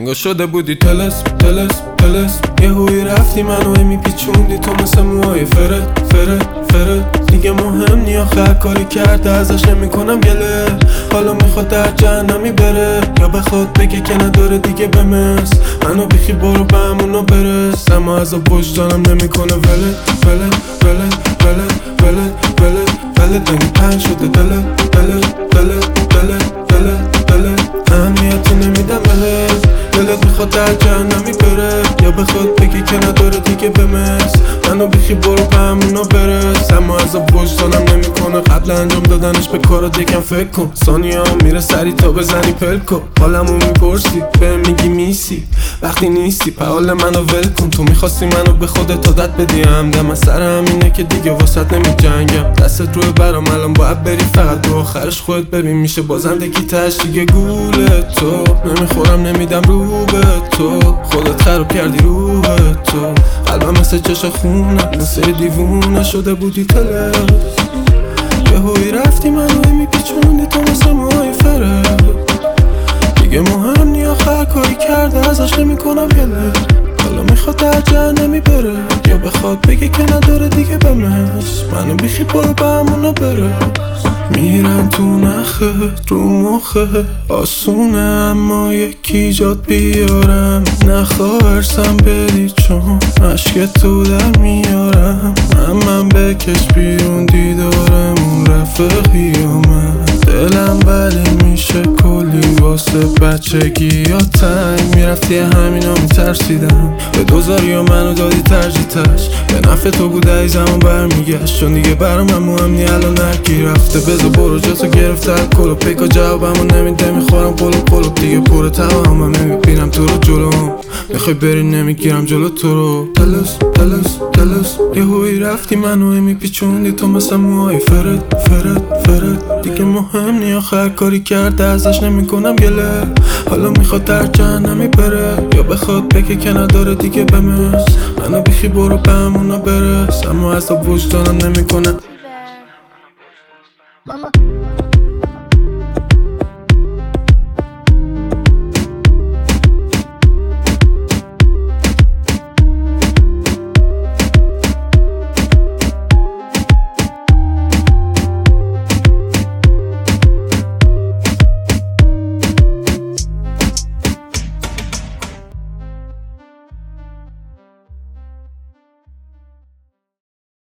انگار شده بودی تلس تلس تلس یه هوی رفتی منو میپیچوندی تو مثل موهای فرد دیگه مهم نی آخر کاری کرده ازش نمیکنم گله حالا میخواد در جهنمی بره یا بخواد بگه که نداره دیگه بمس منو بیخی برو به همونو برس اما از وجدانم نمیکنه ولت دنگی پنج شده دلت اهمیتی نمیدم بهت دلت میخواد در جهنمی بره یا بخواد بگی که نداره دیگه بمس منو بیخی برو به همونو برس اما از وجدانم نمیکنه قبل انجام دادنش به کارات یکم فکر کن ثانیه ها میره سری تا بزنی پلکو حالمو میپرسی به میگی میسی وقتی نیستی حال منو ول کن تو میخواستی منو به خودت عادت بدی همدم از سر همینه که دیگه واسط نمیجنگم دستت روی برام الان باید بری فقط تو آخرش خودت ببین میشه بازندگی تش دیگه گوله تو نمیخورم نمیدم رو به تو خودت خراب کردی روح تو قلبم مثل چشم خونه مثل دیوونه شده بودی تلس یه هوی رفتی منو میپیچوندی تو مثل موهای فرد دیگه مهم نی آخر کاری کرده ازش نمیکنم گله حالا میخواد در جهنمی بره یا بخواد بگه که نداره دیگه بمس منو بیخی برو به همونو برس میرم تو نخه رو مخه آسونه اما یکی جات بیارم نخواهرسم بری چون عشق تو در میارم من بکش بیرون دیدارمون رفقی آمد دلم ولی میشه کلی واسه بچگی یا تنگ میرفتی همینا میترسیدم به دوزاری و منو دادی ترجیتش به نفع تو بوده ایزمون برمیگشت چون دیگه برام هم مهم نی الان هرکی رفته بذار برو جاتو گرفته الکل و پیکا جوابمو نمیده میخورم قلوب دیگه پر توامم نمیبینم تو رو جلوم میخوای بری نمیگیرم جلو تو رو تلس یه هوی رفتی منو میپیچوندی تو مثل موهای فرد دیگه مهم نی آخر کاری کرده ازش نمیکنم گله حالا میخواد در جهنمی بره یا بخواد بگه که نداره دیگه بمس منو بیخی برو به همونو برس اما از وجدانم نمیکنه Mama